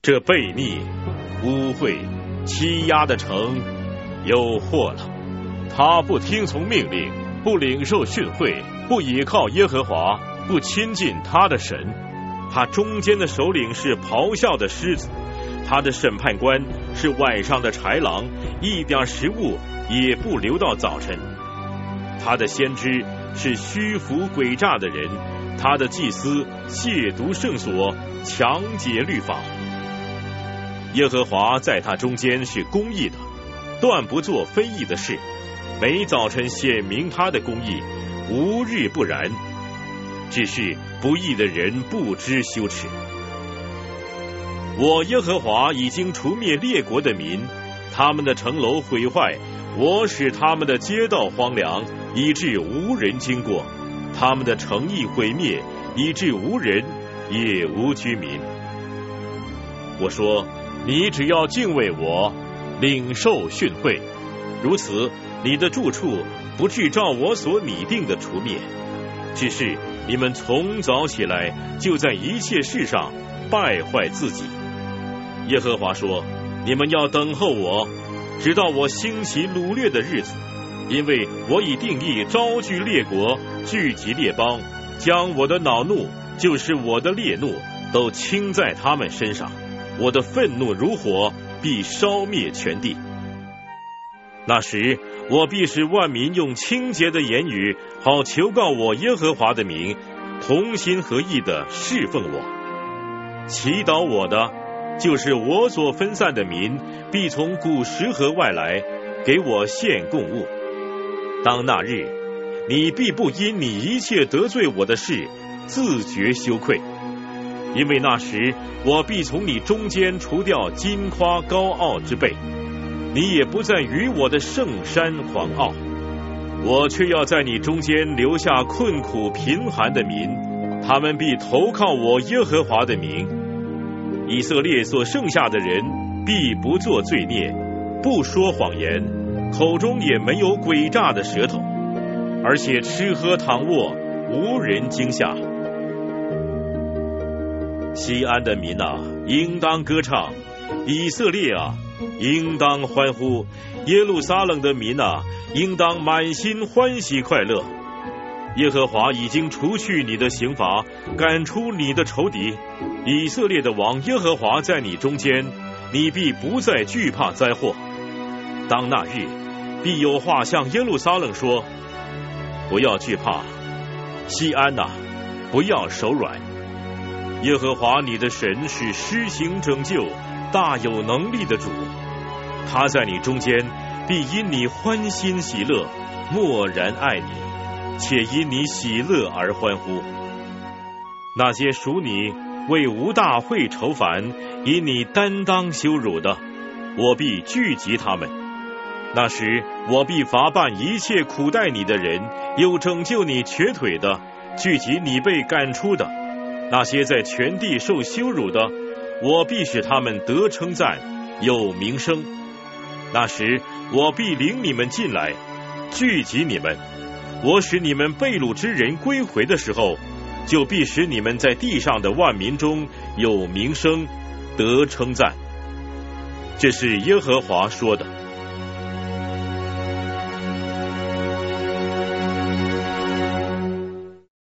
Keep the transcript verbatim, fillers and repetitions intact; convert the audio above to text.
这悖逆、污秽、欺压的城有祸了。他不听从命令，不领受训诲，不倚靠耶和华，不亲近他的神。他中间的首领是咆哮的狮子，他的审判官是晚上的豺狼，一点食物也不留到早晨。他的先知是虚浮诡诈的人，他的祭司亵渎圣所，强解律法。耶和华在他中间是公义的，断不做非义的事，每早晨显明他的公义，无日不然。只是不义的人不知羞耻。我耶和华已经除灭列国的民，他们的城楼毁坏，我使他们的街道荒凉，以致无人经过，他们的城邑毁灭，以致无人也无居民。我说，你只要敬畏我，领受训诲，如此你的住处不至照我所拟定的除灭。只是你们从早起来，就在一切事上败坏自己。耶和华说，你们要等候我，直到我兴起掳掠的日子，因为我已定义招聚列国，聚集列邦，将我的恼怒，就是我的烈怒，都倾在他们身上。我的愤怒如火，必烧灭全地。那时我必使万民用清洁的言语，好求告我耶和华的名，同心合意的侍奉我。祈祷我的，就是我所分散的民，必从古时和外来，给我献供物。当那日，你必不因你一切得罪我的事自觉羞愧，因为那时我必从你中间除掉矜夸高傲之辈，你也不再与我的圣山狂傲。我却要在你中间留下困苦贫寒的民，他们必投靠我耶和华的名。以色列所剩下的人必不作罪孽，不说谎言，口中也没有诡诈的舌头，而且吃喝躺卧，无人惊吓。西安的民啊，应当歌唱；以色列啊，应当欢呼；耶路撒冷的民啊，应当满心欢喜快乐。耶和华已经除去你的刑罚，赶出你的仇敌。以色列的王耶和华在你中间，你必不再惧怕灾祸。当那日，必有话向耶路撒冷说：不要惧怕，西安啊，不要手软。耶和华你的神是施行拯救、大有能力的主，他在你中间必因你欢欣喜乐，默然爱你，且因你喜乐而欢呼。那些属你为无大会愁烦，因你担当羞辱的，我必聚集他们。那时我必罚办一切苦待你的人，又拯救你瘸腿的，聚集你被赶出的。那些在全地受羞辱的，我必使他们得称赞，有名声。那时我必领你们进来，聚集你们。我使你们被掳之人归回的时候，就必使你们在地上的万民中有名声，得称赞。这是耶和华说的。